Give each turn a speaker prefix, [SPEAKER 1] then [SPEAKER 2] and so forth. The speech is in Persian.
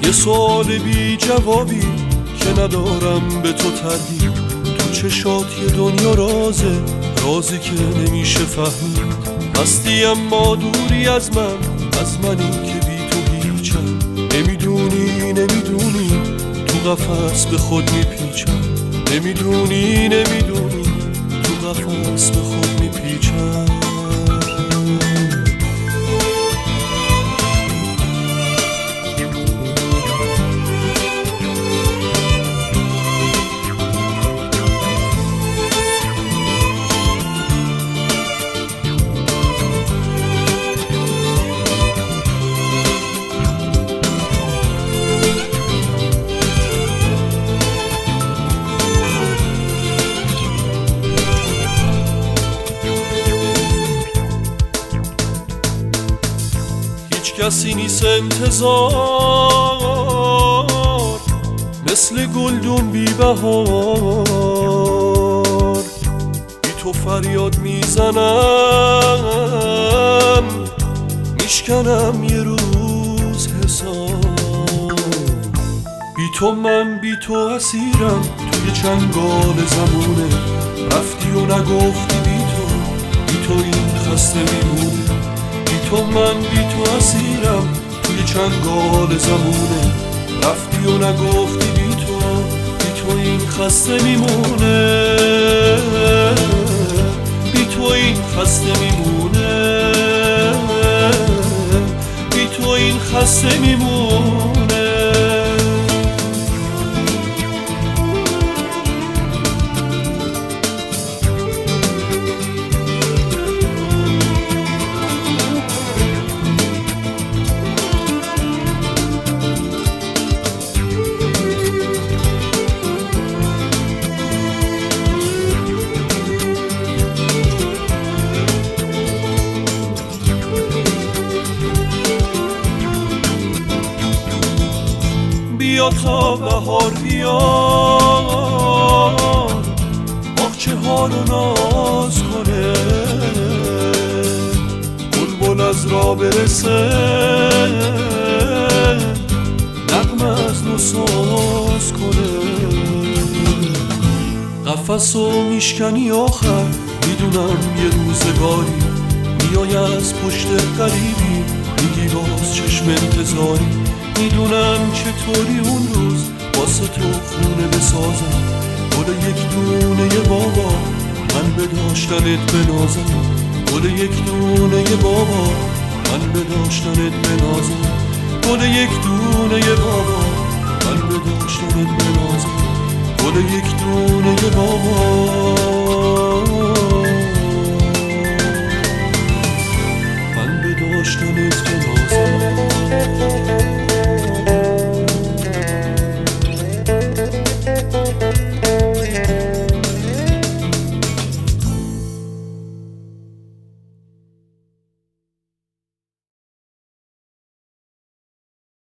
[SPEAKER 1] یه سوال بی جوابی که ندارم به تو تردید. تو چشات یه دنیا رازه، رازی که نمیشه فهمید. هستی اما دوری از من، از منی که بی تو هیچم. نمیدونی تو قفس به خود میپیچم. نمیدونی تو قفس به خود میپیچم. کسی نیست انتظار، مثل گلدون بی بهار. بی تو فریاد میزنم، میشکنم یه روز حساب. بی تو من بی تو اسیرم توی چنگال زمونه. رفتی و نگفتی بی تو این خسته میمونه. تو من بی تو اسیرم توی چنگال زمونه. رفتی و نگفتی بی تو این خسته میمونه. بی تو این خسته میمونه. بی تو این خسته میمونه. بیا تا بهار بیاد، باغچه ها رو ناز کنه. بلبل از راه برسه، نغمه از نو ساز کنه. قفسو میشکنی آخر، میدونم یه روزگاری میای از پشت قریبی، میگی باز چشم انتظاری. میدونم چطوری اون روز واسه تو خونه بسازم. گل یک دونه بابا من به داشتنت بنازم. گل یک دونه بابا من به داشتنت بنازم. گل یک دونه بابا من به داشتنت بنازم. گل یک دونه بابا من به داشتنت بنازم.